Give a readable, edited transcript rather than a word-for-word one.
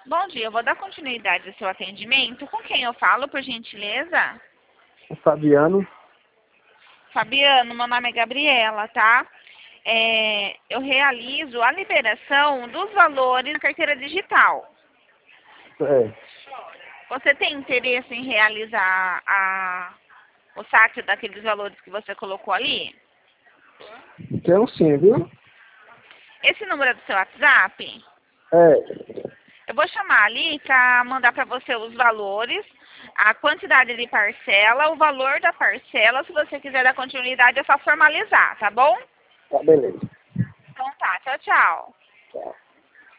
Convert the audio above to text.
Bom dia, eu vou dar continuidade ao seu atendimento. Com quem eu falo, por gentileza? O Fabiano. Fabiano, meu nome é Gabriela, tá? Eu realizo a liberação dos valores na carteira digital. É. Você tem interesse em realizar o saque daqueles valores que você colocou ali? Quero sim, viu? Esse número é do seu WhatsApp? É. Eu vou chamar ali para mandar para você os valores, a quantidade de parcela, o valor da parcela. Se você quiser dar continuidade, é só formalizar, tá bom? Tá, beleza. Então tá, tchau, tchau. Tchau.